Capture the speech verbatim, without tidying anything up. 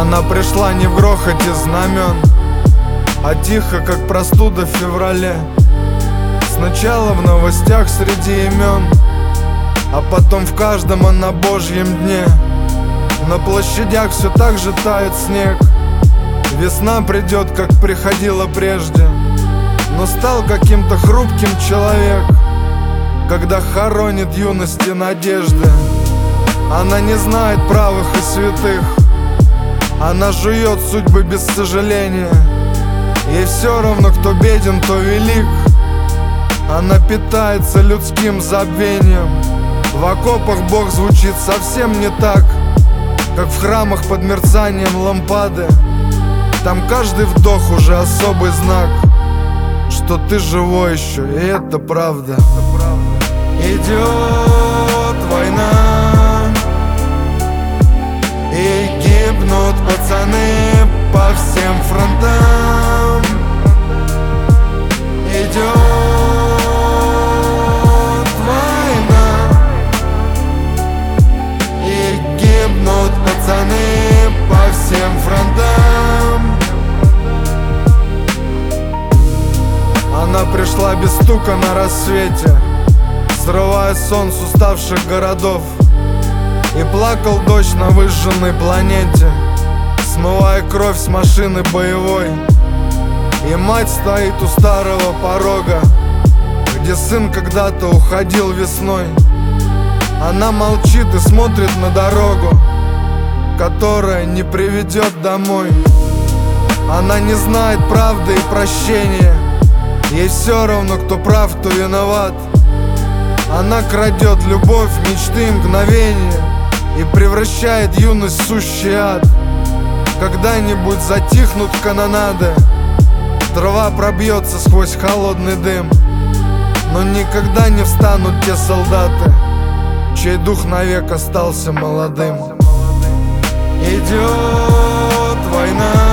Она пришла не в грохоте знамен, а тихо, как простуда в феврале. Сначала в новостях среди имен, а потом в каждом она Божьем дне. На площадях все так же тает снег. Весна придет, как приходила прежде, но стал каким-то хрупким человек, когда хоронит юности надежды. Она не знает правых и святых, она жует судьбы без сожаления. Ей все равно, кто беден, кто велик. Она питается людским забвением. В окопах Бог звучит совсем не так, как в храмах под мерцанием лампады. Там каждый вдох уже особый знак, что ты живой еще, и это правда. Идет война, и гибнут пацаны по всем фронтам. Идет война, и гибнут пацаны по всем фронтам. Она пришла без стука на рассвете, срывая сон с уставших городов. И плакал дождь на выжженной планете, смывая кровь с машины боевой. И мать стоит у старого порога, где сын когда-то уходил весной. Она молчит и смотрит на дорогу, которая не приведет домой. Она не знает правды и прощения, ей все равно, кто прав, кто виноват. Она крадет любовь, мечты, мгновения и превращает юность в сущий ад. Когда-нибудь затихнут канонады, трава пробьется сквозь холодный дым, но никогда не встанут те солдаты, чей дух навек остался молодым. Идет война,